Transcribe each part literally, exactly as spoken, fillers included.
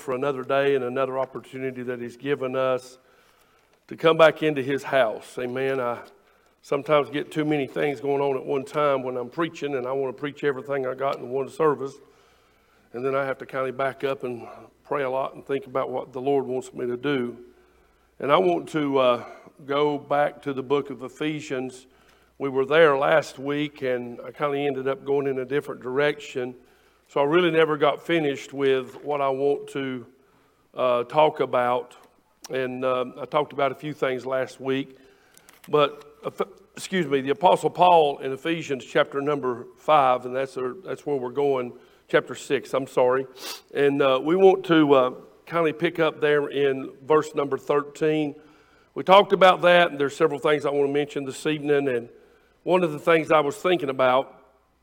for another day and another opportunity that He's given us to come back into His house. Amen. I sometimes get too many things going on at one time when I'm preaching, and I want to preach everything I got in one service. And then I have to kind of back up and pray a lot and think about what the Lord wants me to do. And I want to uh, go back to the book of Ephesians. We were there last week, and I kind of ended up going in a different direction. So I really never got finished with what I want to uh, talk about. And uh, I talked about a few things last week. But, uh, excuse me, the Apostle Paul in Ephesians chapter number five, and that's, our, that's where we're going, chapter six, I'm sorry. And uh, we want to uh, kind of pick up there in verse number thirteen. We talked about that, and there's several things I want to mention this evening. And one of the things I was thinking about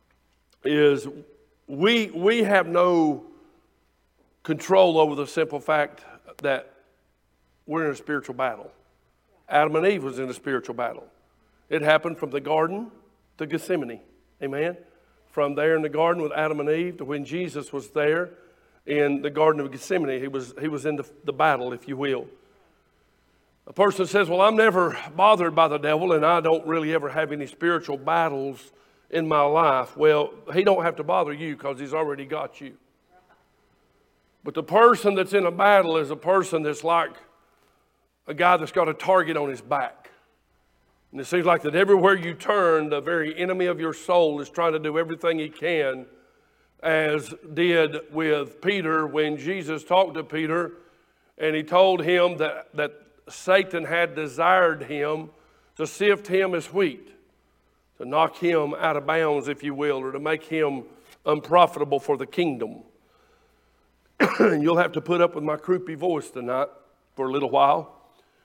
is we we have no control over the simple fact that we're in a spiritual battle. Adam and Eve was in a spiritual battle. It happened from the garden to Gethsemane. Amen. From there in the garden with Adam and Eve to when Jesus was there in the Garden of Gethsemane. He was, he was in the, the battle, if you will. A person says, well, I'm never bothered by the devil, and I don't really ever have any spiritual battles in my life. Well, he don't have to bother you because he's already got you. But the person that's in a battle is a person that's like a guy that's got a target on his back. And it seems like that everywhere you turn, the very enemy of your soul is trying to do everything he can, as did with Peter when Jesus talked to Peter and he told him that, that Satan had desired him to sift him as wheat, to knock him out of bounds, if you will, or to make him unprofitable for the kingdom. And you'll have to put up with my croupy voice tonight for a little while.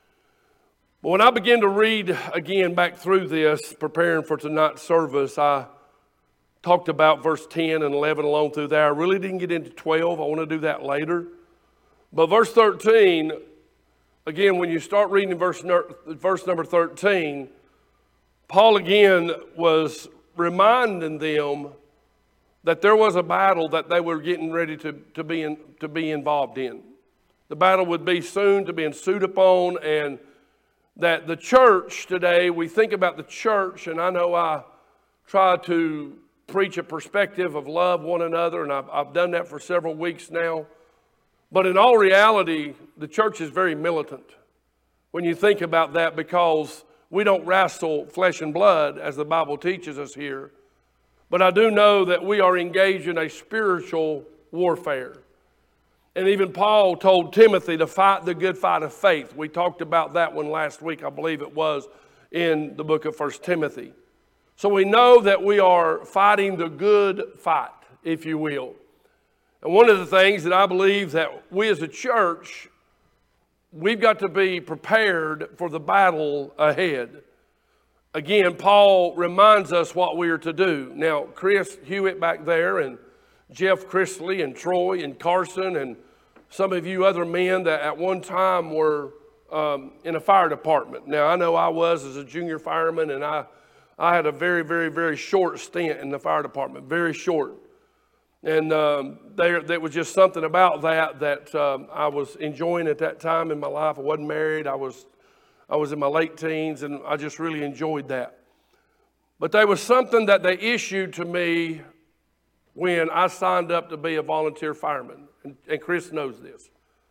But when I began to read again back through this, preparing for tonight's service, I talked about verse ten and eleven along through there. I really didn't get into twelve. I want to do that later. But verse thirteen, again, when you start reading verse, verse number thirteen, Paul again was reminding them that there was a battle that they were getting ready to, to, be, in, to be involved in. The battle would be soon to be ensued upon, and that the church today, we think about the church, and I know I try to preach a perspective of love one another, and I've, I've done that for several weeks now. But in all reality, the church is very militant when you think about that, because we don't wrestle flesh and blood as the Bible teaches us here. But I do know that we are engaged in a spiritual warfare. And even Paul told Timothy to fight the good fight of faith. We talked about that one last week, I believe it was, in the book of First Timothy. So we know that we are fighting the good fight, if you will. And one of the things that I believe that we as a church, we've got to be prepared for the battle ahead. Again, Paul reminds us what we are to do. Now, Chris Hewitt back there, and Jeff Chrisley, and Troy, and Carson, and some of you other men that at one time were um, in a fire department. Now, I know I was as a junior fireman, and I, I had a very, very, very short stint in the fire department, very short. And um, there, there was just something about that that um, I was enjoying at that time in my life. I wasn't married. I was, I was in my late teens, and I just really enjoyed that. But there was something that they issued to me when I signed up to be a volunteer fireman. And Chris knows this.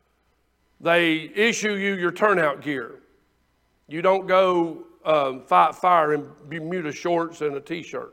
They issue you your turnout gear. You don't go um, fight fire in Bermuda shorts and a t-shirt.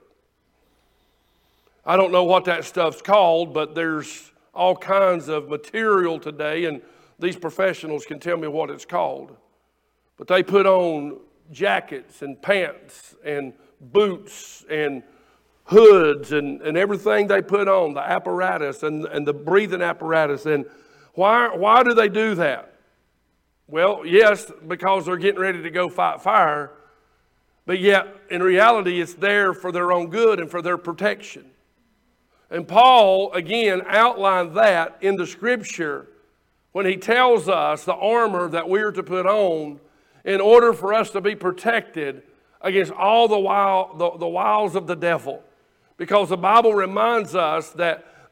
I don't know what that stuff's called, but there's all kinds of material today, and these professionals can tell me what it's called. But they put on jackets and pants and boots and hoods and, and everything they put on, the apparatus and, and the breathing apparatus. And why, why do they do that? Well, yes, because they're getting ready to go fight fire, but yet in reality it's there for their own good and for their protection. And Paul, again, outlined that in the scripture when he tells us the armor that we're to put on in order for us to be protected against all the, wild, the, the wiles of the devil. Because the Bible reminds us that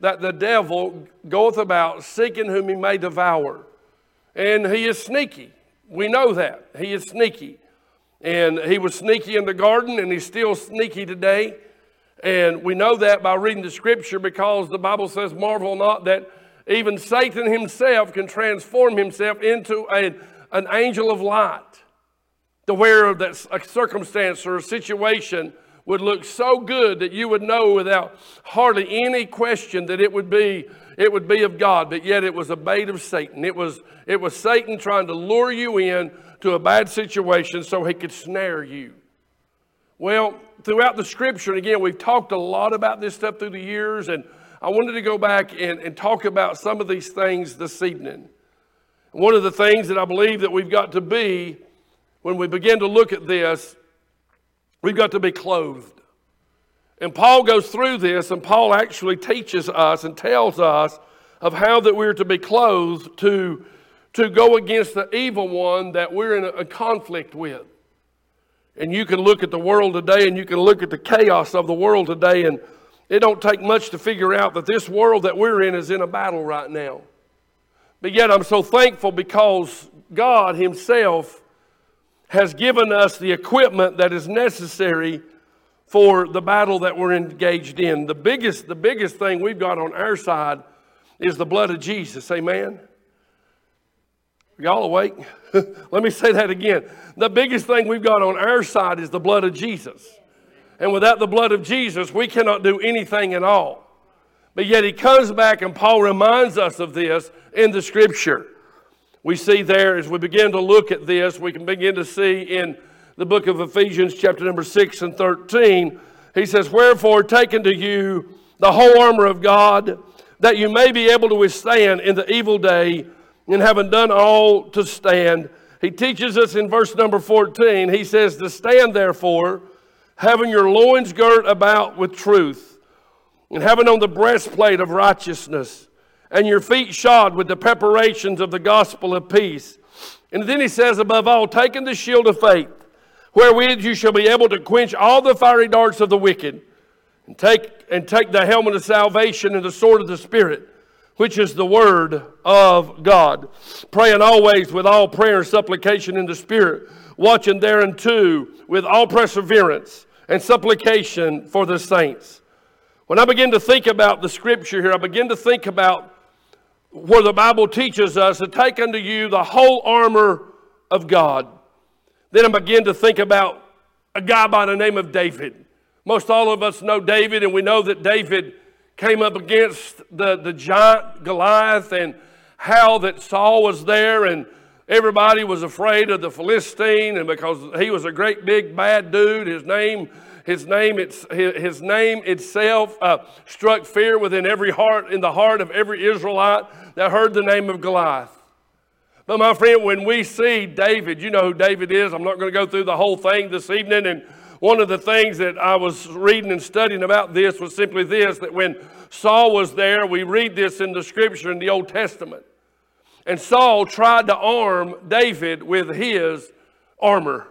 that the devil goeth about seeking whom he may devour. And he is sneaky. We know that. He is sneaky. And he was sneaky in the garden, and he's still sneaky today. And we know that by reading the scripture, because the Bible says, marvel not that even Satan himself can transform himself into a, an angel of light, to where that a circumstance or a situation would look so good that you would know without hardly any question that it would be it would be of God, but yet it was a bait of Satan. It was it was Satan trying to lure you in to a bad situation so he could snare you. Well, throughout the scripture, and again, we've talked a lot about this stuff through the years, and I wanted to go back and, and talk about some of these things this evening. One of the things that I believe that we've got to be, when we begin to look at this, we've got to be clothed. And Paul goes through this, and Paul actually teaches us and tells us of how that we're to be clothed to, to go against the evil one that we're in a, a conflict with. And you can look at the world today, and you can look at the chaos of the world today, and it don't take much to figure out that this world that we're in is in a battle right now. But yet I'm so thankful because God himself has given us the equipment that is necessary for the battle that we're engaged in. The biggest, the biggest thing we've got on our side is the blood of Jesus. Amen? Are y'all awake? Let me say that again. The biggest thing we've got on our side is the blood of Jesus. And without the blood of Jesus, we cannot do anything at all. But yet he comes back, and Paul reminds us of this in the scripture. We see there, as we begin to look at this, we can begin to see in the book of Ephesians chapter number six and thirteen, he says, wherefore take unto you the whole armor of God, that you may be able to withstand in the evil day, and having done all to stand. He teaches us in verse number fourteen, he says, to stand therefore, having your loins girt about with truth, and having on the breastplate of righteousness, and your feet shod with the preparations of the gospel of peace. And then he says, above all, taking the shield of faith, wherewith you shall be able to quench all the fiery darts of the wicked, and take, and take the helmet of salvation and the sword of the Spirit, which is the word of God. Praying always with all prayer and supplication in the Spirit, watching thereunto with all perseverance and supplication for the saints. When I begin to think about the scripture here, I begin to think about where the Bible teaches us to take unto you the whole armor of God. Then I begin to think about a guy by the name of David. Most all of us know David, and we know that David came up against the, the giant Goliath, and how that Saul was there, and everybody was afraid of the Philistine, and because he was a great big bad dude, his name His name, it's, his name itself uh, struck fear within every heart, in the heart of every Israelite that heard the name of Goliath. But my friend, when we see David, you know who David is. I'm not going to go through the whole thing this evening. And one of the things that I was reading and studying about this was simply this, that when Saul was there, we read this in the scripture in the Old Testament. And Saul tried to arm David with his armor.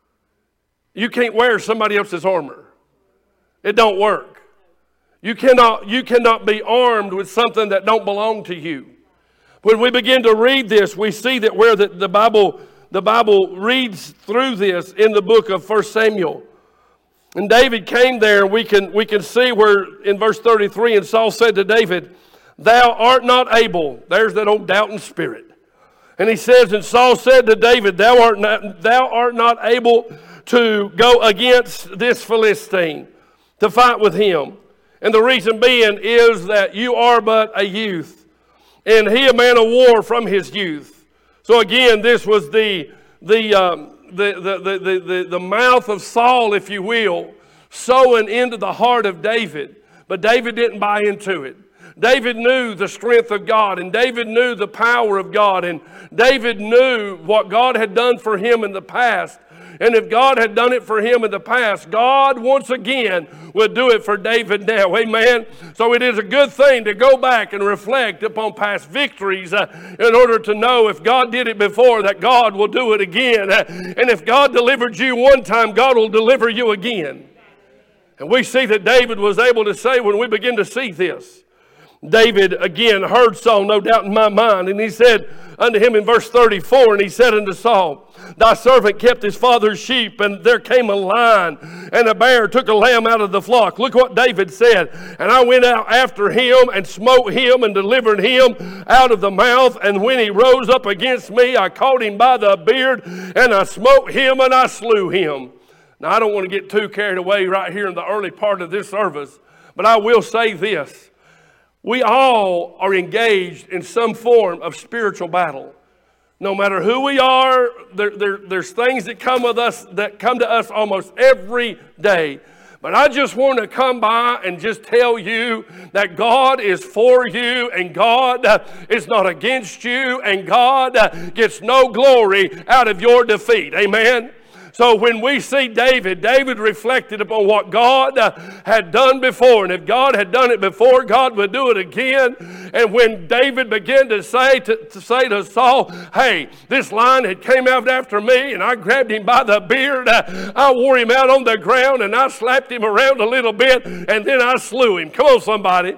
You can't wear somebody else's armor. It don't work. You cannot, you cannot be armed with something that don't belong to you. When we begin to read this, we see that where the, the Bible the Bible reads through this in the book of First Samuel. And David came there, and we can, we can see where in verse thirty-three, and Saul said to David, thou art not able. There's that old doubting spirit. And he says, and Saul said to David, thou art not, thou art not able to go against this Philistine, to fight with him. And the reason being is that you are but a youth, and he a man of war from his youth. So again, this was the the um, the, the, the, the, the, the mouth of Saul, if you will, sowing into the heart of David. But David didn't buy into it. David knew the strength of God, and David knew the power of God, and David knew what God had done for him in the past. And if God had done it for him in the past, God once again would do it for David now. Amen. So it is a good thing to go back and reflect upon past victories uh, in order to know if God did it before, that God will do it again. Uh, and if God delivered you one time, God will deliver you again. And we see that David was able to say, when we begin to see this, David again heard Saul, no doubt in my mind, and he said unto him in verse thirty-four, and he said unto Saul, thy servant kept his father's sheep, and there came a lion, and a bear took a lamb out of the flock. Look what David said. And I went out after him, and smote him, and delivered him out of the mouth. And when he rose up against me, I caught him by the beard, and I smote him, and I slew him. Now, I don't want to get too carried away right here in the early part of this service, but I will say this. We all are engaged in some form of spiritual battle. No matter who we are, there, there, there's things that come with us that come to us almost every day. But I just want to come by and just tell you that God is for you, and God is not against you, and God gets no glory out of your defeat. Amen. So when we see David, David reflected upon what God uh, had done before. And if God had done it before, God would do it again. And when David began to say to, to say to Saul, hey, this lion had came out after me, and I grabbed him by the beard. Uh, I wore him out on the ground, and I slapped him around a little bit, and then I slew him. Come on, somebody.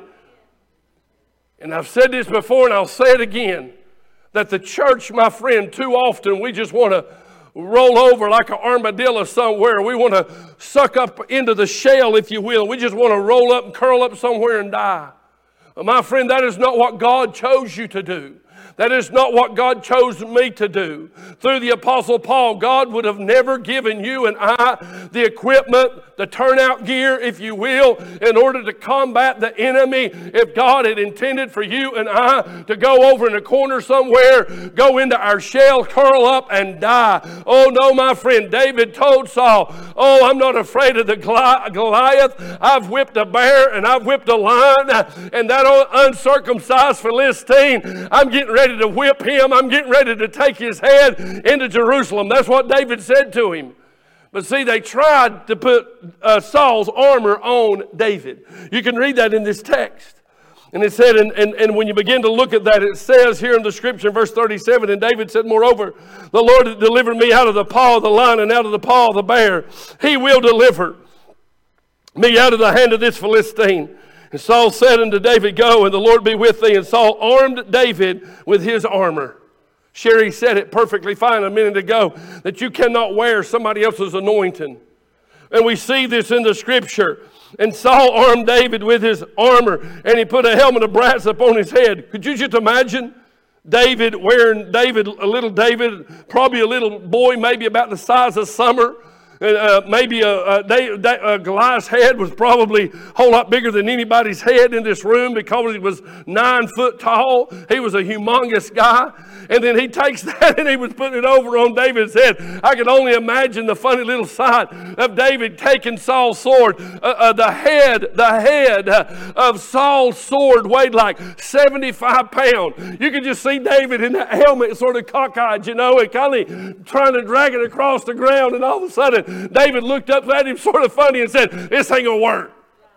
And I've said this before, and I'll say it again, that the church, my friend, too often we just want to roll over like an armadillo somewhere. We want to suck up into the shell, if you will. We just want to roll up and curl up somewhere and die. But my friend, that is not what God chose you to do. That is not what God chose me to do. Through the Apostle Paul, God would have never given you and I the equipment, the turnout gear, if you will, in order to combat the enemy. If God had intended for you and I to go over in a corner somewhere, go into our shell, curl up, and die. Oh no, my friend, David told Saul, oh, I'm not afraid of the Goliath. I've whipped a bear and I've whipped a lion, and that uncircumcised Philistine, I'm getting ready to whip him. I'm getting ready to take his head into Jerusalem. That's what David said to him. But see, they tried to put uh, Saul's armor on David. You can read that in this text. And it said, and, and, and when you begin to look at that, it says here in the scripture in verse thirty-seven, and David said, moreover, the Lord had delivered me out of the paw of the lion and out of the paw of the bear. He will deliver me out of the hand of this Philistine. And Saul said unto David, go, and the Lord be with thee. And Saul armed David with his armor. Sherry said it perfectly fine a minute ago, that you cannot wear somebody else's anointing. And we see this in the scripture. And Saul armed David with his armor, and he put a helmet of brass upon his head. Could you just imagine David wearing, David, a little David, probably a little boy, maybe about the size of Summer. Uh, maybe a, a, a Goliath's head was probably a whole lot bigger than anybody's head in this room because he was nine foot tall. He was a humongous guy. And then he takes that and he was putting it over on David's head. I can only imagine the funny little sight of David taking Saul's sword. Uh, uh, the head, the head of Saul's sword weighed like seventy-five pounds. You can just see David in that helmet sort of cockeyed, you know, and kind of trying to drag it across the ground. And all of a sudden, David looked up at him sort of funny and said, this ain't going to work.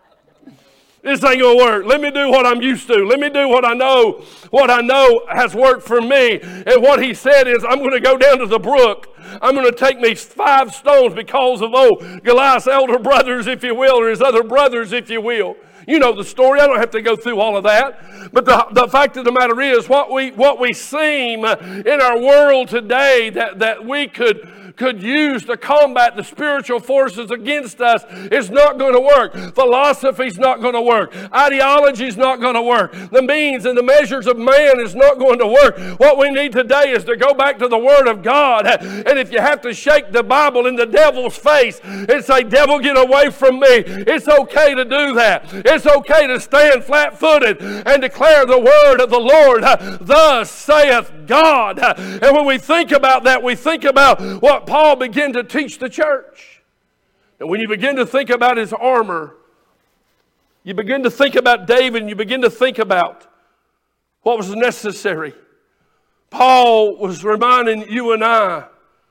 This ain't going to work. Let me do what I'm used to. Let me do what I know, what I know has worked for me. And what he said is, I'm going to go down to the brook. I'm going to take me five stones because of, oh, Goliath's elder brothers, if you will, or his other brothers, if you will. You know the story. I don't have to go through all of that. But the, the fact of the matter is, what we what we seem in our world today that, that we could could use to combat the spiritual forces against us is not going to work. Philosophy's not going to work. Ideology's not going to work. The means and the measures of man is not going to work. What we need today is to go back to the Word of God. And if you have to shake the Bible in the devil's face and say, devil, get away from me, it's okay to do that. It's okay to stand flat-footed and declare the word of the Lord. Thus saith God. And when we think about that, we think about what Paul began to teach the church. And when you begin to think about his armor, you begin to think about David, and you begin to think about what was necessary. Paul was reminding you and I,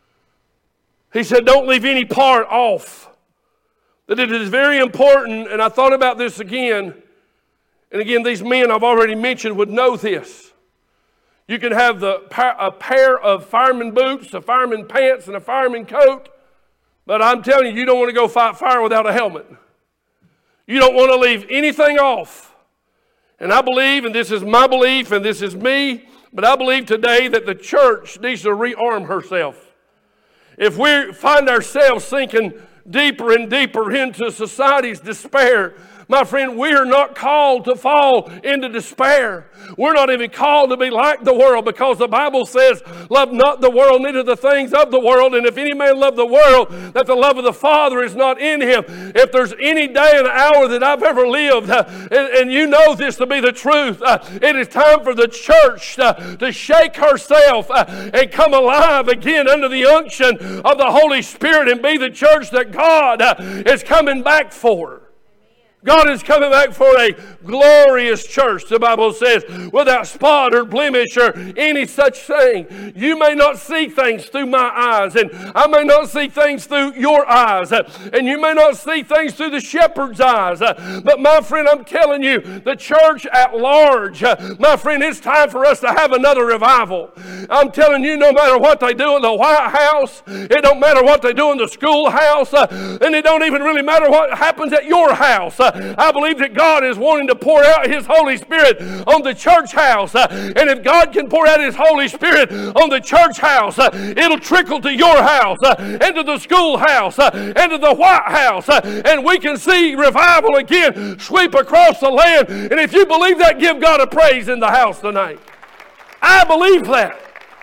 he said, don't leave any part off. That it is very important, and I thought about this again, and again, these men I've already mentioned would know this. You can have the, a pair of fireman boots, a fireman pants, and a fireman coat, but I'm telling you, you don't want to go fight fire without a helmet. You don't want to leave anything off. And I believe, and this is my belief, and this is me, but I believe today that the church needs to rearm herself. If we find ourselves sinking deeper and deeper into society's despair, my friend, we are not called to fall into despair. We're not even called to be like the world, because the Bible says, love not the world, neither the things of the world. And if any man love the world, that the love of the Father is not in him. If there's any day and hour that I've ever lived, uh, and, and you know this to be the truth, uh, it is time for the church uh, to shake herself uh, and come alive again under the unction of the Holy Spirit, and be the church that God uh, is coming back for. God is coming back for a glorious church, the Bible says, without spot or blemish or any such thing. You may not see things through my eyes, and I may not see things through your eyes, and you may not see things through the shepherd's eyes. But my friend, I'm telling you, the church at large, my friend, it's time for us to have another revival. I'm telling you, no matter what they do in the White House, it don't matter what they do in the schoolhouse, and it don't even really matter what happens at your house. I believe that God is wanting to pour out His Holy Spirit on the church house. And if God can pour out His Holy Spirit on the church house, it'll trickle to your house, and to the schoolhouse, and to the White House. And we can see revival again sweep across the land. And if you believe that, give God a praise in the house tonight. I believe that.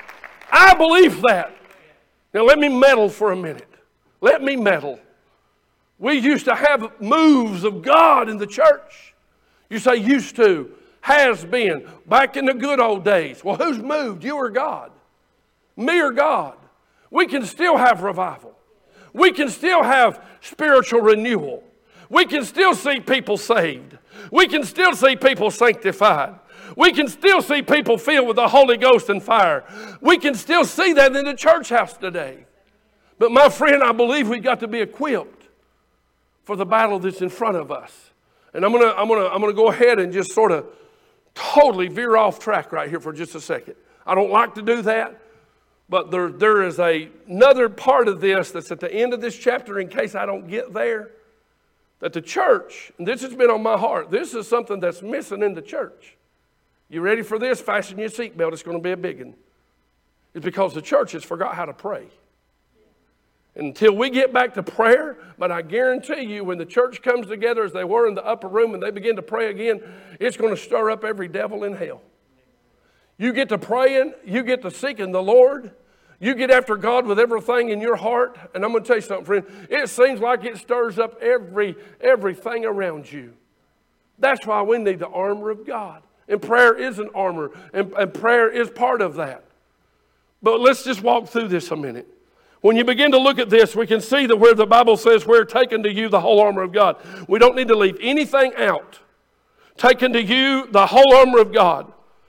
I believe that. Now let me meddle for a minute. Let me meddle. We used to have moves of God in the church. You say used to, has been, back in the good old days. Well, who's moved? You or God? Me or God? We can still have revival. We can still have spiritual renewal. We can still see people saved. We can still see people sanctified. We can still see people filled with the Holy Ghost and fire. We can still see that in the church house today. But my friend, I believe we've got to be equipped for the battle that's in front of us. And I'm gonna, I'm gonna, I'm gonna go ahead and just sort of totally veer off track right here for just a second. I don't like to do that, but there, there is a, another part of this that's at the end of this chapter, in case I don't get there, that the church, and this has been on my heart, this is something that's missing in the church. You ready for this? Fasten your seatbelt. It's going to be a big one. It's because the church has forgot how to pray. Until we get back to prayer, but I guarantee you, when the church comes together as they were in the upper room and they begin to pray again, it's going to stir up every devil in hell. You get to praying, you get to seeking the Lord, you get after God with everything in your heart, and I'm going to tell you something, friend, it seems like it stirs up every everything around you. That's why we need the armor of God. And prayer is an armor, and, and prayer is part of that. But let's just walk through this a minute. When you begin to look at this, we can see that where the Bible says we're taken to you the whole armor of God. We don't need to leave anything out. Taken to you the whole armor of God.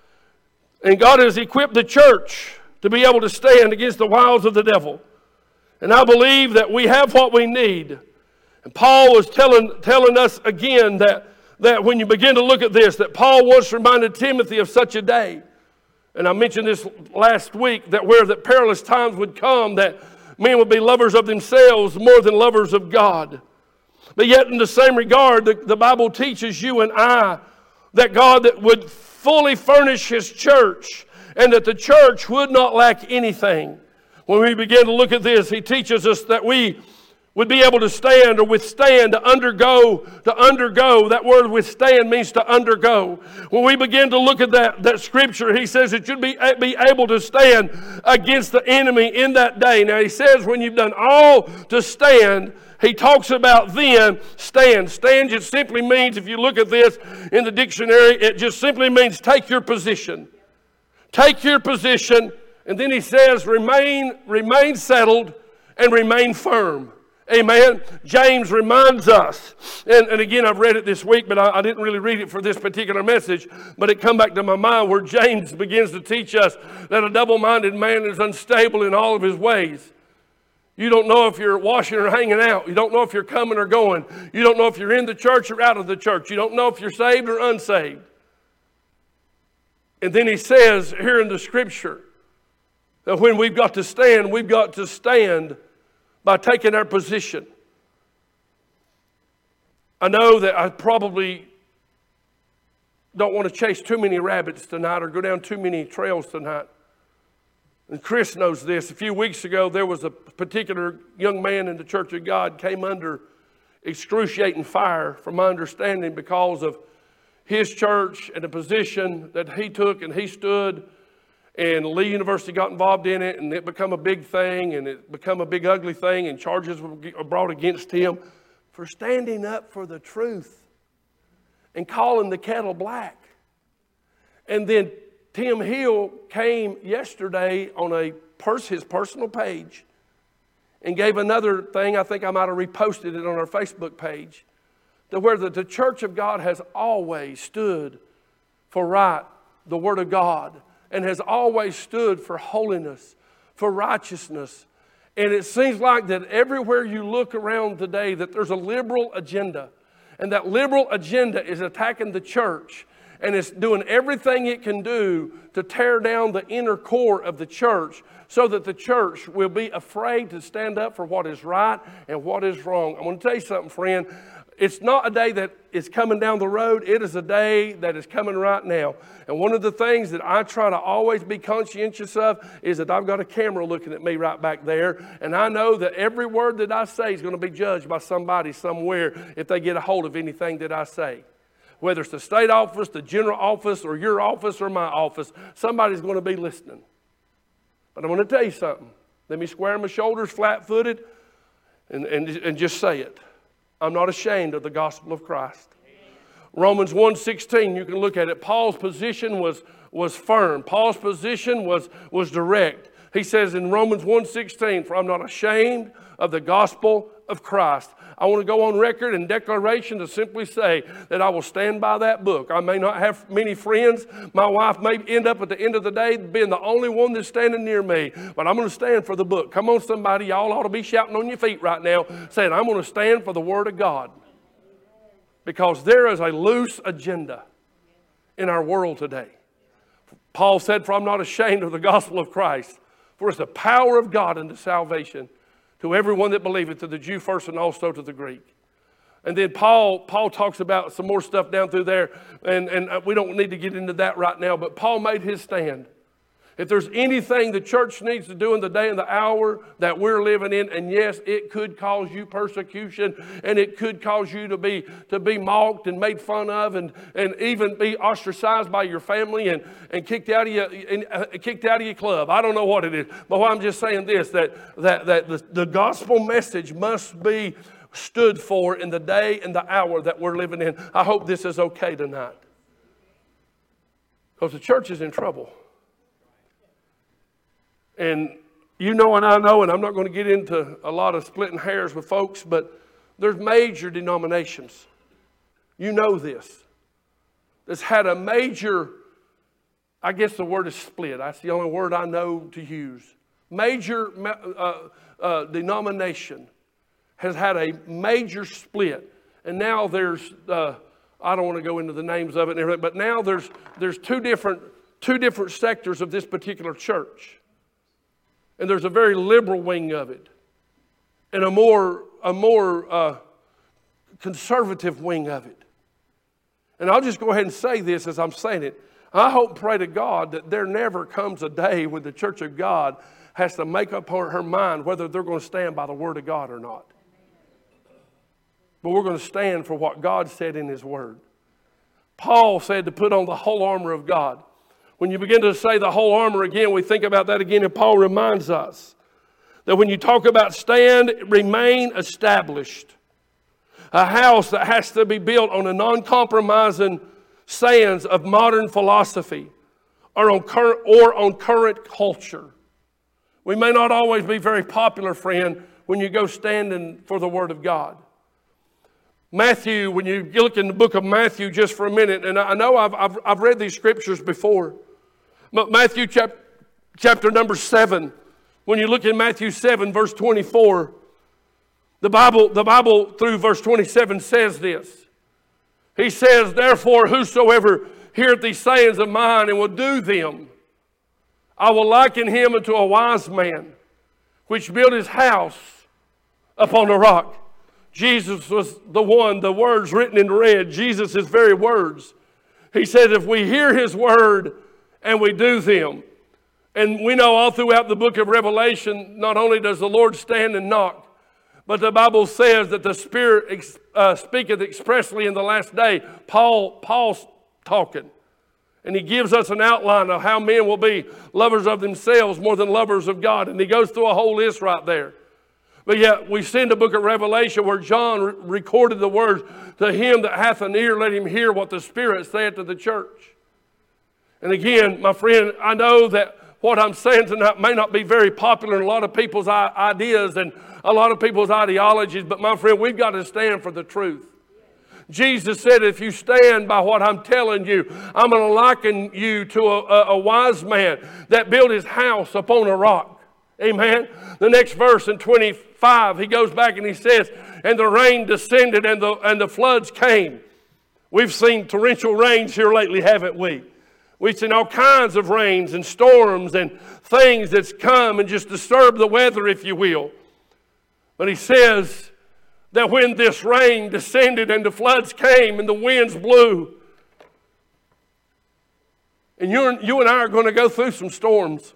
And God has equipped the church to be able to stand against the wiles of the devil. And I believe that we have what we need. And Paul was telling, telling us again that, that when you begin to look at this, that Paul once reminded Timothy of such a day. And I mentioned this last week, that where the perilous times would come, that men would be lovers of themselves more than lovers of God. But yet in the same regard, the, the Bible teaches you and I that God that would fully furnish His church, and that the church would not lack anything. When we begin to look at this, He teaches us that we would be able to stand or withstand, to undergo, to undergo. That word withstand means to undergo. When we begin to look at that, that scripture, he says that you'd be, be able to stand against the enemy in that day. Now he says when you've done all to stand, he talks about then stand. Stand just simply means, if you look at this in the dictionary, it just simply means take your position. Take your position. And then he says remain, remain settled and remain firm. Amen. James reminds us, and, and again, I've read it this week, but I, I didn't really read it for this particular message, but it come back to my mind where James begins to teach us that a double-minded man is unstable in all of his ways. You don't know if you're washing or hanging out. You don't know if you're coming or going. You don't know if you're in the church or out of the church. You don't know if you're saved or unsaved. And then he says here in the scripture that when we've got to stand, we've got to stand by taking our position. I know that I probably don't want to chase too many rabbits tonight or go down too many trails tonight. And Chris knows this. A few weeks ago, there was a particular young man in the Church of God came under excruciating fire, from my understanding, because of his church and the position that he took and he stood. And Lee University got involved in it, and it became a big thing, and it became a big ugly thing, and charges were brought against him for standing up for the truth and calling the kettle black. And then Tim Hill came yesterday on a pers- his personal page and gave another thing. I think I might have reposted it on our Facebook page, to where the, the Church of God has always stood for right, the Word of God, and has always stood for holiness, for righteousness. And it seems like that everywhere you look around today, that there's a liberal agenda. And that liberal agenda is attacking the church. And it's doing everything it can do to tear down the inner core of the church, so that the church will be afraid to stand up for what is right and what is wrong. I'm going to tell you something, friend. It's not a day that is coming down the road. It is a day that is coming right now. And one of the things that I try to always be conscientious of is that I've got a camera looking at me right back there. And I know that every word that I say is going to be judged by somebody somewhere if they get a hold of anything that I say. Whether it's the state office, the general office, or your office, or my office, somebody's going to be listening. But I'm going to tell you something. Let me square my shoulders flat-footed and, and, and just say it. I'm not ashamed of the gospel of Christ. Romans one sixteen, you can look at it. Paul's position was, was firm. Paul's position was, was direct. He says in Romans one sixteen, for I'm not ashamed of the gospel of Christ. I want to go on record in declaration to simply say that I will stand by that book. I may not have many friends. My wife may end up at the end of the day being the only one that's standing near me. But I'm going to stand for the book. Come on, somebody. Y'all ought to be shouting on your feet right now, saying, I'm going to stand for the Word of God. Because there is a loose agenda in our world today. Paul said, for I'm not ashamed of the gospel of Christ, for it's the power of God unto salvation to everyone that believeth, to the Jew first and also to the Greek. And then Paul, Paul talks about some more stuff down through there, and, and we don't need to get into that right now, but Paul made his stand. If there's anything the church needs to do in the day and the hour that we're living in, and yes, it could cause you persecution, and it could cause you to be to be mocked and made fun of, and, and even be ostracized by your family and, and kicked out of your and, uh, kicked out of your club. I don't know what it is, but I'm just saying this, that that that the, the gospel message must be stood for in the day and the hour that we're living in. I hope this is okay tonight, because the church is in trouble. And you know and I know, and I'm not going to get into a lot of splitting hairs with folks, but there's major denominations. You know this. That's had a major, I guess the word is split. That's the only word I know to use. Major uh, uh, denomination has had a major split. And now there's, uh, I don't want to go into the names of it and everything, but now there's there's two different two different sectors of this particular church. And there's a very liberal wing of it, and a more a more uh, conservative wing of it. And I'll just go ahead and say this as I'm saying it. I hope and pray to God that there never comes a day when the Church of God has to make up her, her mind whether they're going to stand by the Word of God or not. But we're going to stand for what God said in His Word. Paul said to put on the whole armor of God. When you begin to say the whole armor again, we think about that again, and Paul reminds us that when you talk about stand, remain established. A house that has to be built on a non-compromising sands of modern philosophy or on current, or on current culture. We may not always be very popular, friend, when you go standing for the Word of God. Matthew, when you look in the book of Matthew just for a minute, and I know I've, I've, I've read these scriptures before, but Matthew chapter, chapter number seven, when you look in Matthew seven, verse twenty-four, the Bible, the Bible through verse twenty-seven says this. He says, therefore, whosoever heareth these sayings of mine and will do them, I will liken him unto a wise man, which built his house upon a rock. Jesus was the one, the words written in red, Jesus' very words. He said if we hear His word and we do them, and we know all throughout the book of Revelation, not only does the Lord stand and knock, but the Bible says that the Spirit uh, speaketh expressly in the last day. Paul, Paul's talking. And he gives us an outline of how men will be lovers of themselves more than lovers of God. And he goes through a whole list right there. But yet we see in the book of Revelation where John re- recorded the words, to him that hath an ear, let him hear what the Spirit saith to the church. And again, my friend, I know that what I'm saying tonight may not be very popular in a lot of people's ideas and a lot of people's ideologies, but my friend, we've got to stand for the truth. Jesus said, if you stand by what I'm telling you, I'm going to liken you to a, a, a wise man that built his house upon a rock. Amen. The next verse in twenty-five, he goes back and he says, and the rain descended and the, and the floods came. We've seen torrential rains here lately, haven't we? We've seen all kinds of rains and storms and things that's come and just disturb the weather, if you will. But he says that when this rain descended and the floods came and the winds blew, and you, you and I are going to go through some storms.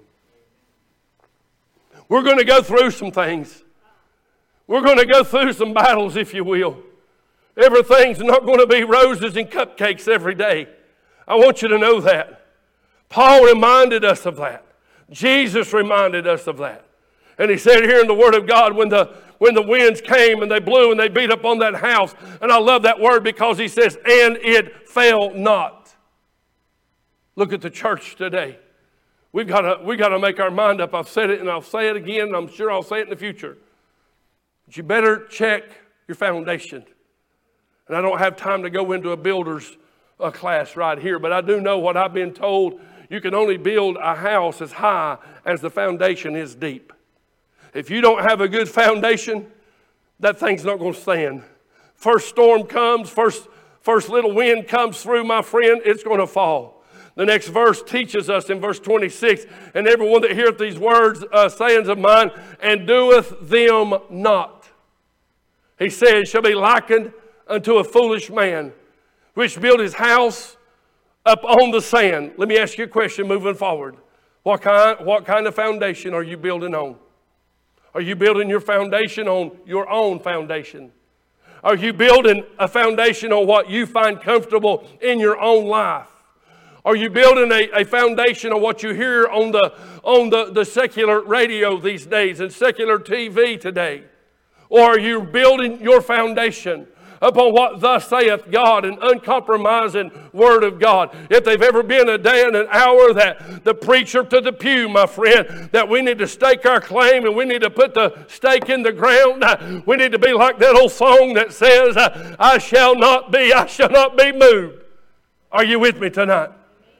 We're going to go through some things. We're going to go through some battles, if you will. Everything's not going to be roses and cupcakes every day. I want you to know that. Paul reminded us of that. Jesus reminded us of that. And he said here in the Word of God, when the, when the winds came and they blew and they beat up on that house, and I love that word because he says, and it fell not. Look at the church today. We've got to, we got to make our mind up. I've said it and I'll say it again, and I'm sure I'll say it in the future. But you better check your foundation. And I don't have time to go into a builder's uh, class right here, but I do know what I've been told. You can only build a house as high as the foundation is deep. If you don't have a good foundation, that thing's not going to stand. First storm comes, first, first little wind comes through, my friend, it's going to fall. The next verse teaches us in verse twenty-six, and everyone that heareth these words, uh, sayings of mine, and doeth them not, he says, shall be likened unto a foolish man, which built his house up on the sand. Let me ask you a question moving forward. What kind, what kind of foundation are you building on? Are you building your foundation on your own foundation? Are you building a foundation on what you find comfortable in your own life? Are you building a, a foundation on what you hear on the, on the, the secular radio these days and secular T V today? Or are you building your foundation upon what thus saith God, an uncompromising word of God? If there've ever been a day and an hour that the preacher to the pew, my friend, that we need to stake our claim and we need to put the stake in the ground, we need to be like that old song that says, I shall not be, I shall not be moved. Are you with me tonight?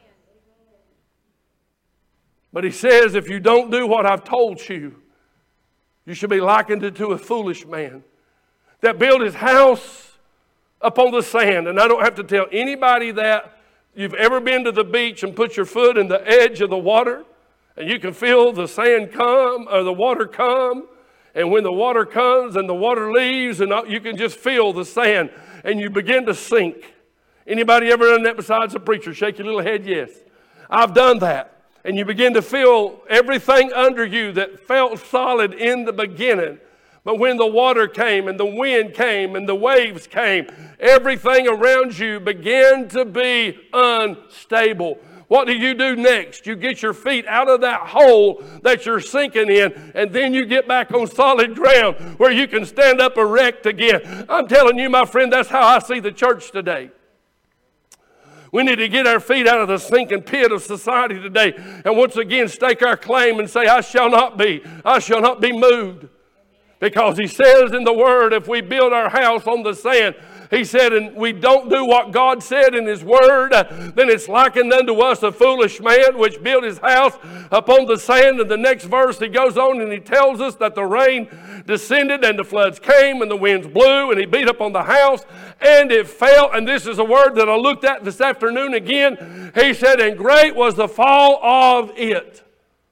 But he says, if you don't do what I've told you, you should be likened to a foolish man that built his house upon the sand. And I don't have to tell anybody that. You've ever been to the beach and put your foot in the edge of the water, and you can feel the sand come or the water come. And when the water comes and the water leaves, and you can just feel the sand, and you begin to sink. Anybody ever done that besides a preacher? Shake your little head, yes. I've done that. And you begin to feel everything under you that felt solid in the beginning. But when the water came and the wind came and the waves came, everything around you began to be unstable. What do you do next? You get your feet out of that hole that you're sinking in, and then you get back on solid ground where you can stand up erect again. I'm telling you, my friend, that's how I see the church today. We need to get our feet out of the sinking pit of society today and once again stake our claim and say, I shall not be, I shall not be moved. Because he says in the Word, if we build our house on the sand, he said, and we don't do what God said in his Word, then it's likened unto us a foolish man which built his house upon the sand. And the next verse he goes on and he tells us that the rain descended and the floods came and the winds blew and he beat up on the house and it fell. And this is a word that I looked at this afternoon again. He said, and great was the fall of it.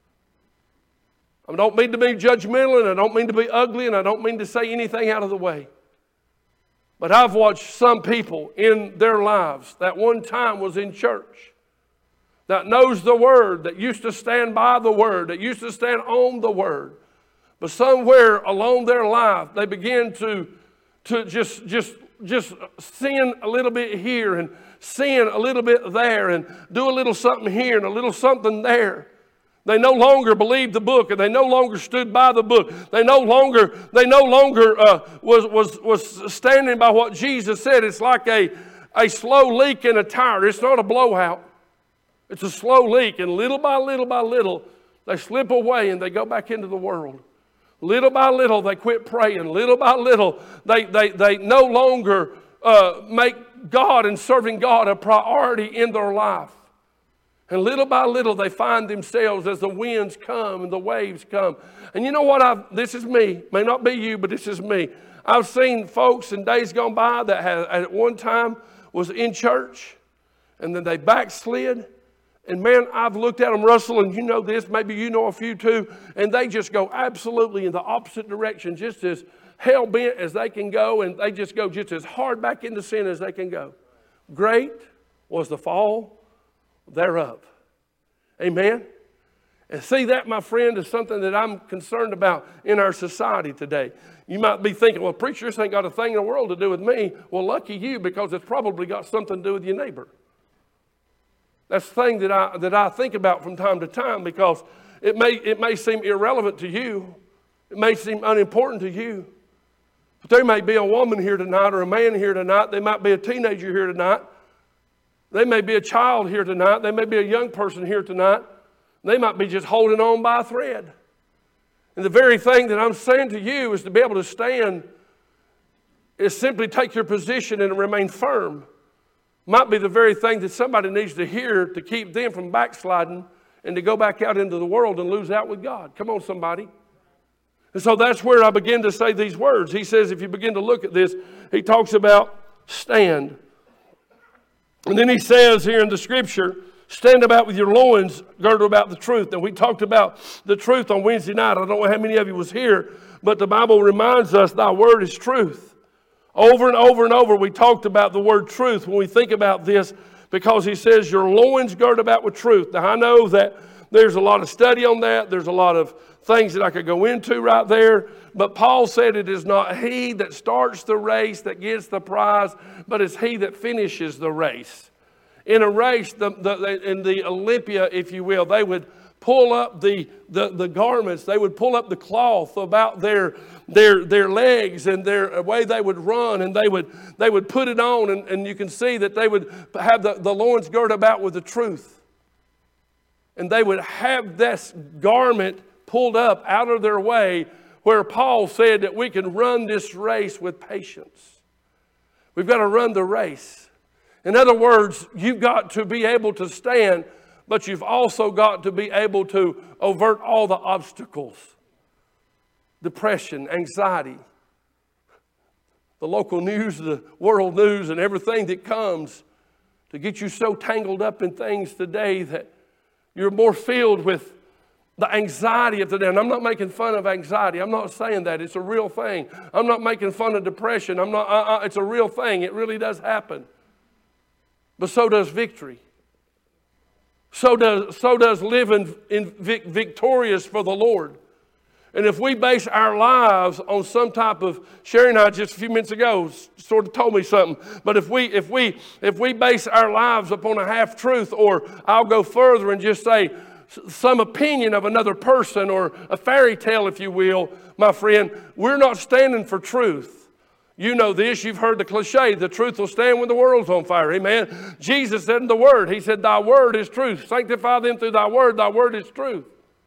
I don't mean to be judgmental, and I don't mean to be ugly, and I don't mean to say anything out of the way. But I've watched some people in their lives that one time was in church, that knows the Word, that used to stand by the Word, that used to stand on the Word. But somewhere along their life, they begin to, to just, just, just sin a little bit here and sin a little bit there and do a little something here and a little something there. They no longer believed the book, and they no longer stood by the book. They no longer, they no longer uh, was, was, was standing by what Jesus said. It's like a, a slow leak in a tire. It's not a blowout. It's a slow leak, and little by little by little, they slip away and they go back into the world. Little by little, they quit praying. Little by little, they, they, they no longer uh, make God and serving God a priority in their life. And little by little, they find themselves as the winds come and the waves come. And you know what? I've, this is me. May not be you, but this is me. I've seen folks in days gone by that had, at one time was in church, and then they backslid. And man, I've looked at them, Russell, and you know this, maybe you know a few too, and they just go absolutely in the opposite direction, just as hell-bent as they can go, and they just go just as hard back into sin as they can go. Great was the fall thereof. Amen? And see, that, my friend, is something that I'm concerned about in our society today. You might be thinking, well, preacher, this ain't got a thing in the world to do with me. Well, lucky you, because it's probably got something to do with your neighbor. That's the thing that I, that I think about from time to time, because it may, it may seem irrelevant to you. It may seem unimportant to you. But there may be a woman here tonight or a man here tonight. They might be a teenager here tonight. They may be a child here tonight. They may be a young person here tonight. They might be just holding on by a thread. And the very thing that I'm saying to you is to be able to stand is simply take your position and remain firm. Might be the very thing that somebody needs to hear to keep them from backsliding and to go back out into the world and lose out with God. Come on, somebody. And so that's where I begin to say these words. He says, if you begin to look at this, he talks about stand. And then he says here in the scripture, stand about with your loins girded about the truth. And we talked about the truth on Wednesday night. I don't know how many of you was here, but the Bible reminds us thy word is truth. Over and over and over we talked about the word truth when we think about this, because he says your loins girded about with truth. Now I know that there's a lot of study on that. There's a lot of things that I could go into right there. But Paul said it is not he that starts the race that gets the prize, but it's he that finishes the race. In a race, the, the, in the Olympia, if you will, they would pull up the, the, the garments. They would pull up the cloth about their, their, their legs and their way they would run, and they would, they would put it on, and, and you can see that they would have the, the loins girded about with the truth. And they would have this garment pulled up out of their way, where Paul said that we can run this race with patience. We've got to run the race. In other words, you've got to be able to stand, but you've also got to be able to avert all the obstacles. Depression, anxiety, the local news, the world news, and everything that comes to get you so tangled up in things today that you're more filled with the anxiety of the day. And I'm not making fun of anxiety. I'm not saying that. It's a real thing. I'm not making fun of depression. I'm not. Uh, uh, it's a real thing. It really does happen. But so does victory. So does, so does living in vic- victorious for the Lord. And if we base our lives on some type of, Sherry and I just a few minutes ago sort of told me something, but if we if we if we base our lives upon a half truth, or I'll go further and just say some opinion of another person, or a fairy tale, if you will, my friend, we're not standing for truth. You know this, you've heard the cliche, the truth will stand when the world's on fire. Amen. Jesus said in the word, he said, thy word is truth. Sanctify them through thy word. Thy word is truth.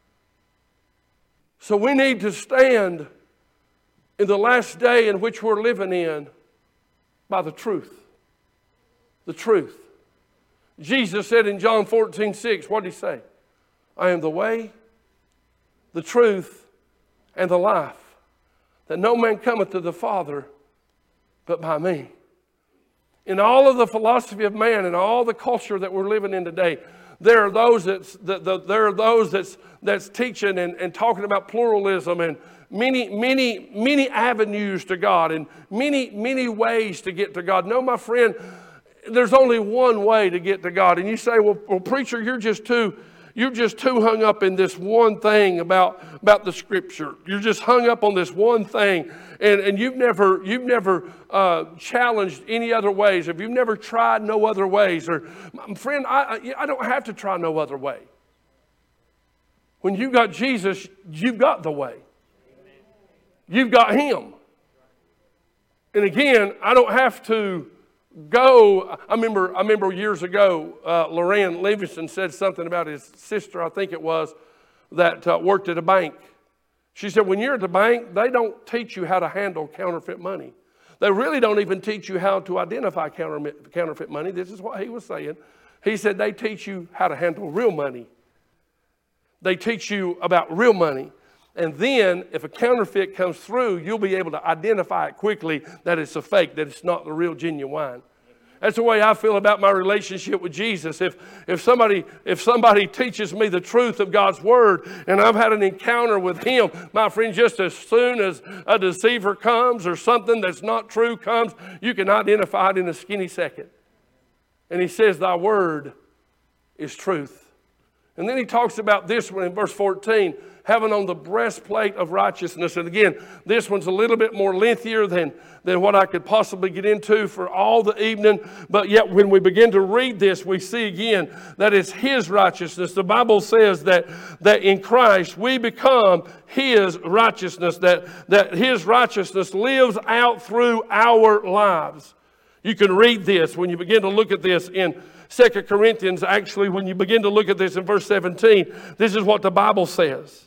So we need to stand in the last day in which we're living in by the truth. The truth. Jesus said in John fourteen six, what did he say? I am the way, the truth, and the life, that no man cometh to the Father but by me. In all of the philosophy of man and all the culture that we're living in today, there are those that's, that, that, there are those that's, that's teaching and, and talking about pluralism and many, many, many avenues to God and many, many ways to get to God. No, my friend, there's only one way to get to God. And you say, well, well preacher, you're just too, you're just too hung up in this one thing about, about the Scripture. You're just hung up on this one thing. And, and you've never, you've never uh, challenged any other ways. If you've never tried no other ways. Or, friend, I, I don't have to try no other way. When you've got Jesus, you've got the way. You've got Him. And again, I don't have to go. I remember, I remember years ago, uh, Loran Livingston said something about his sister, I think it was, that uh, worked at a bank. She said, when you're at the bank, they don't teach you how to handle counterfeit money. They really don't even teach you how to identify counterfeit money. This is what he was saying. He said they teach you how to handle real money. They teach you about real money. And then if a counterfeit comes through, you'll be able to identify it quickly that it's a fake, that it's not the real genuine. That's the way I feel about my relationship with Jesus. If, if, somebody, if somebody teaches me the truth of God's Word and I've had an encounter with Him, my friend, just as soon as a deceiver comes or something that's not true comes, you can identify it in a skinny second. And He says, thy Word is truth. And then He talks about this one in verse fourteen, having on the breastplate of righteousness. And again, this one's a little bit more lengthier than, than what I could possibly get into for all the evening. But yet when we begin to read this, we see again that it's His righteousness. The Bible says that, that in Christ we become His righteousness, that, that His righteousness lives out through our lives. You can read this when you begin to look at this in Second Corinthians. Actually, when you begin to look at this in verse seventeen, this is what the Bible says.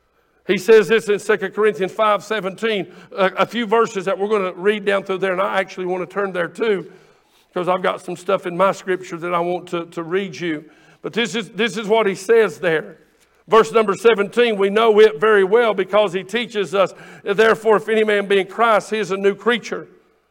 He says this in Second Corinthians five seventeen, a, a few verses that we're going to read down through there, and I actually want to turn there too, because I've got some stuff in my scripture that I want to, to read you. But this is, this is what he says there. Verse number seventeen, we know it very well because he teaches us, therefore, if any man be in Christ, he is a new creature.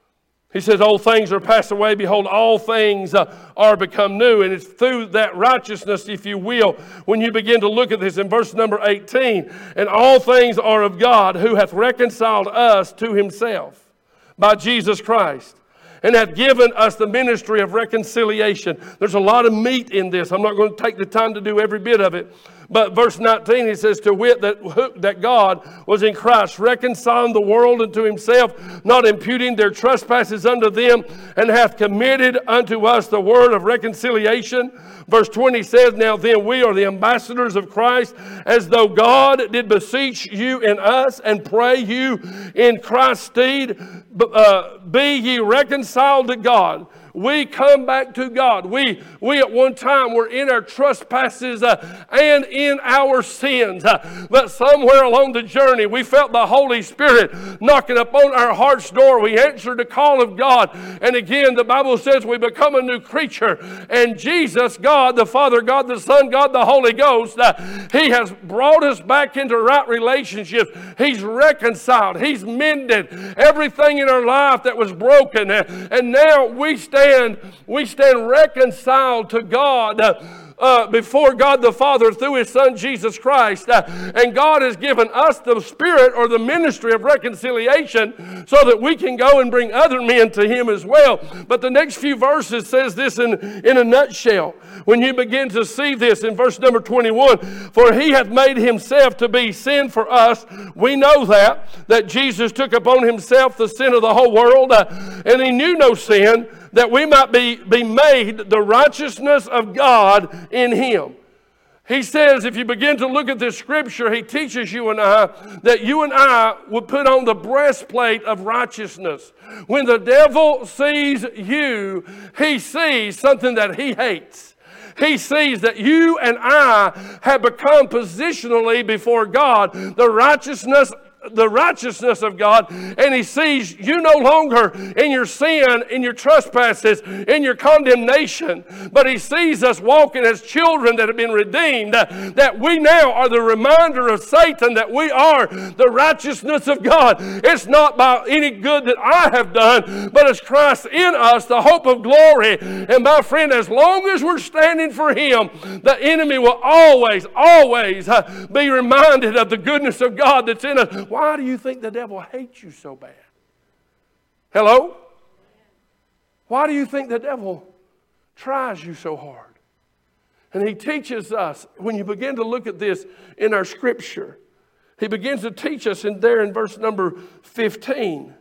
He says, old things are passed away. Behold, all things uh, are become new. And it's through that righteousness, if you will, when you begin to look at this in verse number eighteen. And all things are of God, who hath reconciled us to Himself by Jesus Christ, and hath given us the ministry of reconciliation. There's a lot of meat in this. I'm not going to take the time to do every bit of it. But verse nineteen, he says, to wit, that, that God was in Christ, reconciling the world unto Himself, not imputing their trespasses unto them, and hath committed unto us the word of reconciliation. Verse twenty says, now then we are the ambassadors of Christ, as though God did beseech you in us, and pray you in Christ's stead, uh, be ye reconciled to God. We come back to God. We, we at one time were in our trespasses uh, and in our sins. Uh, but somewhere along the journey, we felt the Holy Spirit knocking upon our heart's door. We answered the call of God. And again, the Bible says we become a new creature. And Jesus, God the Father, God the Son, God the Holy Ghost, uh, He has brought us back into right relationships. He's reconciled. He's mended everything in our life that was broken. Uh, and now we stand We stand reconciled to God uh, uh, before God the Father through His Son Jesus Christ. Uh, and God has given us the spirit or the ministry of reconciliation so that we can go and bring other men to Him as well. But the next few verses says this in, in a nutshell. When you begin to see this in verse number twenty-one, for He hath made Himself to be sin for us. We know that, that Jesus took upon Himself the sin of the whole world, uh, and He knew no sin, that we might be, be made the righteousness of God in Him. He says, if you begin to look at this scripture, He teaches you and I that you and I would put on the breastplate of righteousness. When the devil sees you, he sees something that he hates. He sees that you and I have become positionally before God the righteousness the righteousness of God, and He sees you no longer in your sin, in your trespasses, in your condemnation, but He sees us walking as children that have been redeemed, that we now are the reminder of Satan that we are the righteousness of God. It's not by any good that I have done, but it's Christ in us, the hope of glory. And my friend, as long as we're standing for Him, the enemy will always, always uh, be reminded of the goodness of God that's in us. Why do you think the devil hates you so bad? Hello? Why do you think the devil tries you so hard? And he teaches us, when you begin to look at this in our scripture, he begins to teach us in there in verse number fifteen.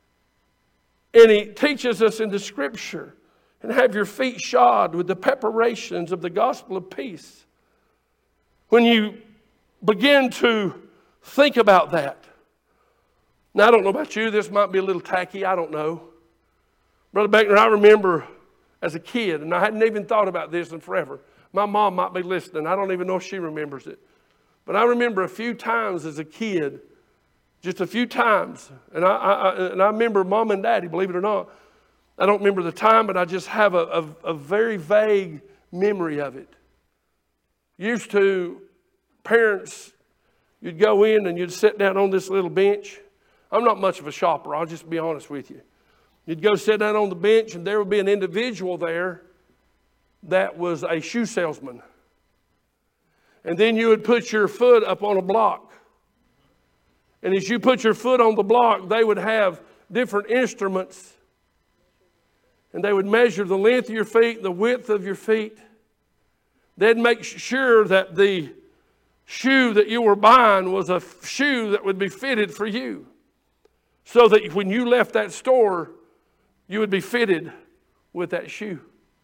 And he teaches us in the scripture, and have your feet shod with the preparations of the gospel of peace. When you begin to think about that. Now, I don't know about you. This might be a little tacky. I don't know. Brother Beckner, I remember as a kid, and I hadn't even thought about this in forever. My mom might be listening. I don't even know if she remembers it. But I remember a few times as a kid, just a few times. And I, I, and I remember Mom and Daddy, believe it or not. I don't remember the time, but I just have a, a, a very vague memory of it. Used to, parents, you'd go in and you'd sit down on this little bench. I'm not much of a shopper, I'll just be honest with you. You'd go sit down on the bench and there would be an individual there that was a shoe salesman. And then you would put your foot up on a block. And as you put your foot on the block, they would have different instruments. And they would measure the length of your feet, the width of your feet. They'd make sure that the shoe that you were buying was a shoe that would be fitted for you. So that when you left that store, you would be fitted with that shoe.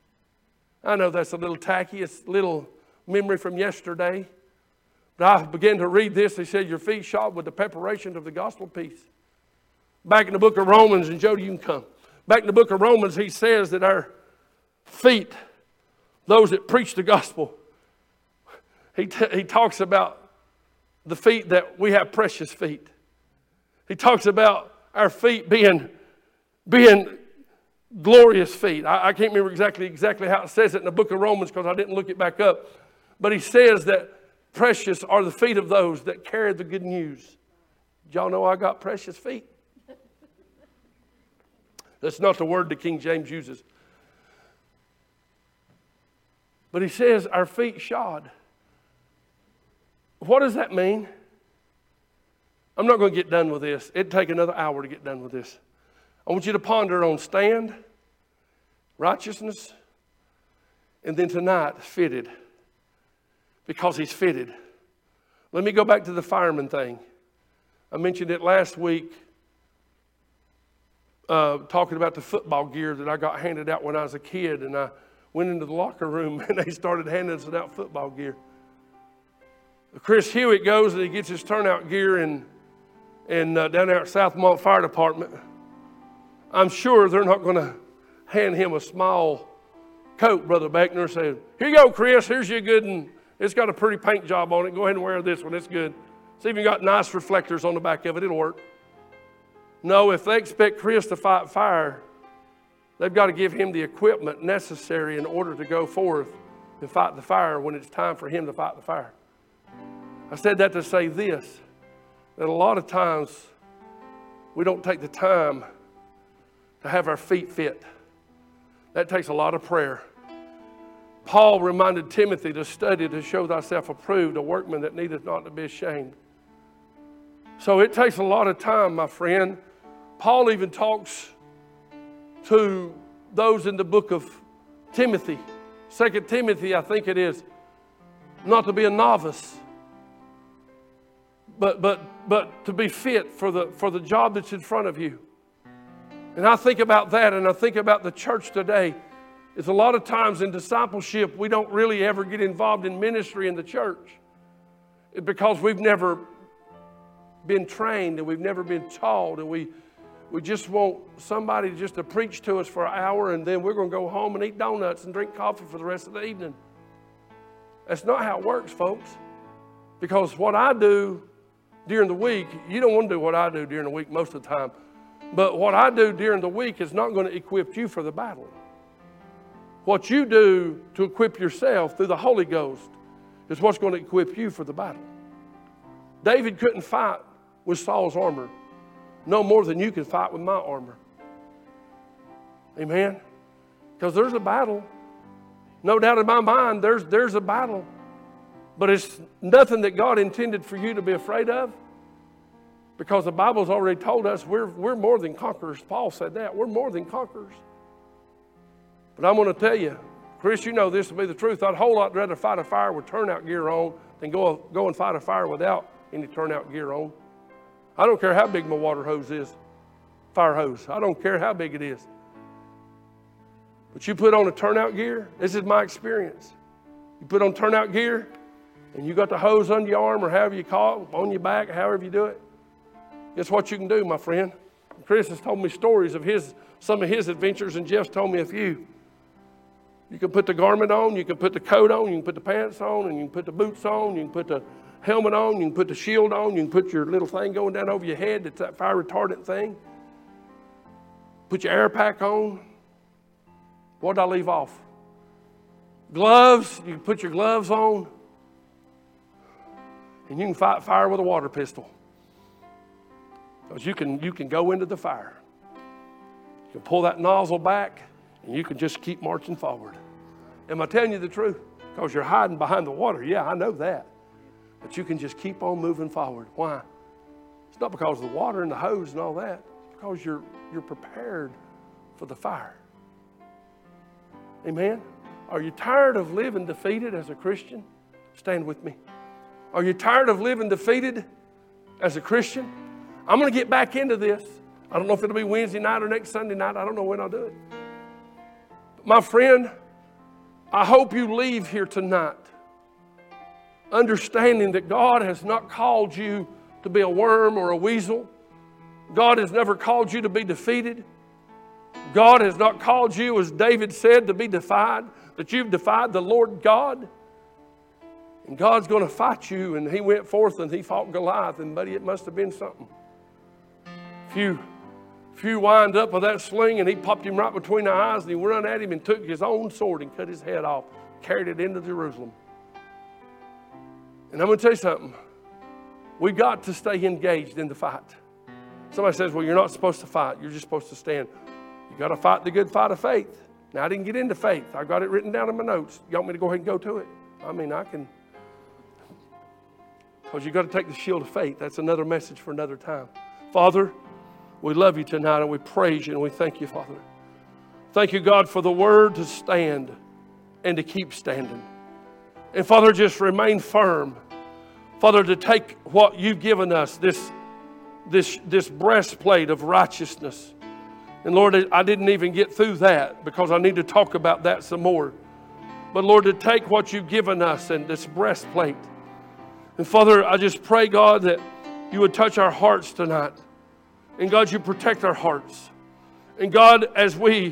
I know that's a little tacky. It's a little memory from yesterday. But I began to read this. They said, your feet shod with the preparation of the gospel of peace. Back in the book of Romans, and Jody, you can come. Back in the book of Romans, he says that our feet, those that preach the gospel, he, t- he talks about the feet that we have precious feet. He talks about our feet being, being glorious feet. I, I can't remember exactly, exactly how it says it in the book of Romans because I didn't look it back up. But he says that precious are the feet of those that carry the good news. Did y'all know I got precious feet? That's not the word that King James uses. But he says our feet shod. What does that mean? I'm not going to get done with this. It'd take another hour to get done with this. I want you to ponder on stand, righteousness, and then tonight, fitted. Because he's fitted. Let me go back to the fireman thing. I mentioned it last week, uh, talking about the football gear that I got handed out when I was a kid. And I went into the locker room and they started handing us out football gear. Chris Hewitt goes and he gets his turnout gear and And uh, down there at Southmont Fire Department, I'm sure they're not going to hand him a small coat, Brother Beckner, and say, here you go, Chris, here's your good one. It's got a pretty paint job on it. Go ahead and wear this one. It's good. It's even got nice reflectors on the back of it. It'll work. No, if they expect Chris to fight fire, they've got to give him the equipment necessary in order to go forth and fight the fire when it's time for him to fight the fire. I said that to say this, that a lot of times we don't take the time to have our feet fit. That takes a lot of prayer. Paul reminded Timothy to study to show thyself approved, a workman that needeth not to be ashamed. So it takes a lot of time, my friend. Paul even talks to those in the book of Timothy. Second Timothy, I think it is, not to be a novice, but but but to be fit for the for the job that's in front of you. And I think about that, and I think about the church today. It's a lot of times in discipleship, we don't really ever get involved in ministry in the church. It's because we've never been trained and we've never been taught, and we we just want somebody just to preach to us for an hour, and then we're going to go home and eat donuts and drink coffee for the rest of the evening. That's not how it works, folks. Because what I do during the week, you don't want to do what I do during the week most of the time. But what I do during the week is not going to equip you for the battle. What you do to equip yourself through the Holy Ghost is what's going to equip you for the battle. David couldn't fight with Saul's armor no more than you can fight with my armor. Amen? Because there's a battle. No doubt in my mind, there's, there's a battle. But it's nothing that God intended for you to be afraid of. Because the Bible's already told us we're, we're more than conquerors. Paul said that. We're more than conquerors. But I'm going to tell you, Chris, you know this will be the truth. I'd a whole lot rather fight a fire with turnout gear on than go, go and fight a fire without any turnout gear on. I don't care how big my water hose is, fire hose. I don't care how big it is. But you put on a turnout gear, this is my experience. You put on turnout gear, and you got the hose under your arm or however you call it, on your back, however you do it. Guess what you can do, my friend? Chris has told me stories of his, some of his adventures, and Jeff's told me a few. You can put the garment on, you can put the coat on, you can put the pants on, and you can put the boots on, you can put the helmet on, you can put the shield on, you can put your little thing going down over your head, it's that fire retardant thing. Put your air pack on. What did I leave off? Gloves, you can put your gloves on. And you can fight fire with a water pistol. Because you can, you can go into the fire. You can pull that nozzle back, and you can just keep marching forward. Am I telling you the truth? Because you're hiding behind the water. Yeah, I know that. But you can just keep on moving forward. Why? It's not because of the water and the hose and all that. It's because you're, you're prepared for the fire. Amen? Are you tired of living defeated as a Christian? Stand with me. Are you tired of living defeated as a Christian? I'm going to get back into this. I don't know if it'll be Wednesday night or next Sunday night. I don't know when I'll do it. But my friend, I hope you leave here tonight understanding that God has not called you to be a worm or a weasel. God has never called you to be defeated. God has not called you, as David said, to be defied, that you've defied the Lord God. And God's going to fight you. And he went forth and he fought Goliath. And buddy, it must have been something. Few, few wind up with that sling and he popped him right between the eyes and he ran at him and took his own sword and cut his head off, carried it into Jerusalem. And I'm going to tell you something. We got to stay engaged in the fight. Somebody says, well, you're not supposed to fight. You're just supposed to stand. You got to fight the good fight of faith. Now, I didn't get into faith. I got it written down in my notes. You want me to go ahead and go to it? I mean, I can. Because you got to take the shield of faith. That's another message for another time. Father, we love you tonight and we praise you and we thank you, Father. Thank you, God, for the word to stand and to keep standing. And Father, just remain firm. Father, to take what you've given us, this, this, this breastplate of righteousness. And Lord, I didn't even get through that because I need to talk about that some more. But Lord, to take what you've given us and this breastplate. And Father, I just pray, God, that you would touch our hearts tonight. And God, you protect our hearts. And God, as we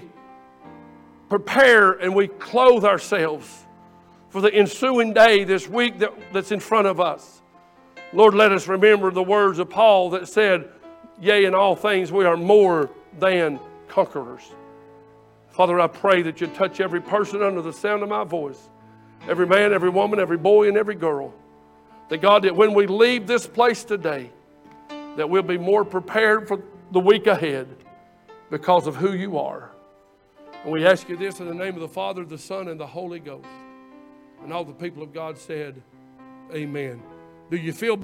prepare and we clothe ourselves for the ensuing day, this week that, that's in front of us, Lord, let us remember the words of Paul that said, yea, in all things we are more than conquerors. Father, I pray that you touch every person under the sound of my voice, every man, every woman, every boy, and every girl. That God, that when we leave this place today, that we'll be more prepared for the week ahead because of who you are. And we ask you this in the name of the Father, the Son, and the Holy Ghost. And all the people of God said, amen. Do you feel